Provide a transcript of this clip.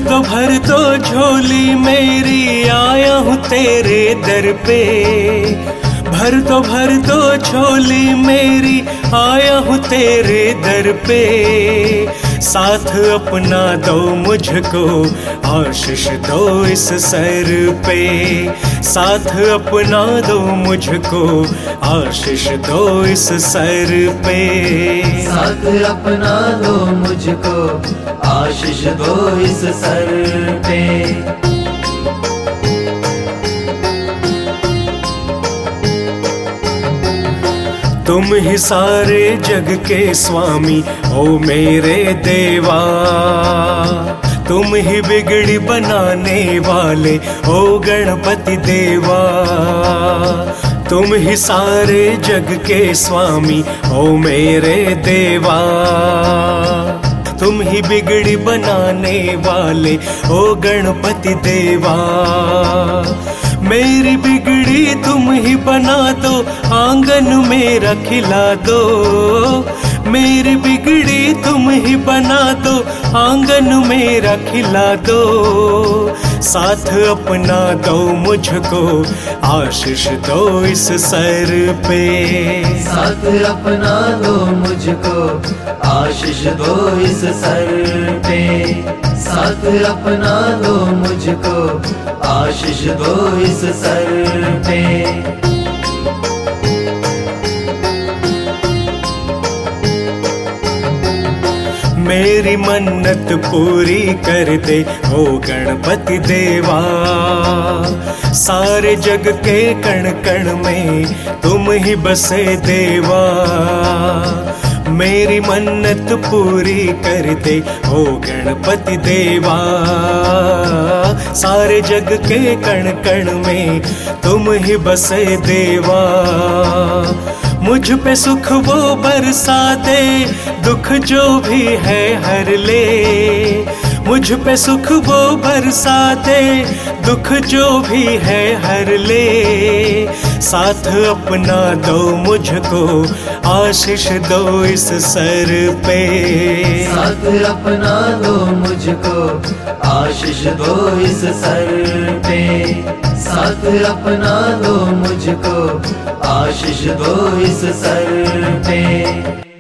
भर तो झोली मेरी आया हूँ तेरे दर पे। भर तो झोली मेरी आया हूँ तेरे दर पे। साथ अपना दो मुझको आशीष दो इस सर पे। साथ अपना दो मुझको आशीष दो इस सर पे। साथ अपना दो मुझको आशीष दो इस सर पे। तुम ही सारे जग के स्वामी ओ मेरे देवा। तुम ही बिगड़ी बनाने वाले ओ गणपति देवा। तुम ही सारे जग के स्वामी ओ मेरे देवा। तुम ही बिगड़ी बनाने वाले ओ गणपति देवा। मेरी बिगड़ी तुम ही बना दो आंगन मेरा खिला दो। मेरी बिगड़ी तुम ही बना दो आंगन मेरा खिला दो। साथ अपना दो मुझको आशीष दो इस सर पे। साथ अपना दो मुझको आशीष दो इस सर पे। साथ अपना दो मुझको आशीष दो इस सर पे। मेरी मन्नत पूरी कर दे ओ गणपति देवा। सारे जग के कण कण में तुम ही बसे देवा। मेरी मन्नत पूरी कर दे ओ गणपति देवा। सारे जग के कण कण में तुम ही बसे देवा। मुझ पे सुख वो बरसा दे दुख जो भी है हर ले। मुझ पे सुख वो बरसा दे दुख जो भी है हर ले। साथ अपना दो मुझको आशीष दो इस सर पे। साथ अपना दो मुझको आशीष दो इस सर पे। साथ अपना दो मुझको आशीष दो इस सर पे।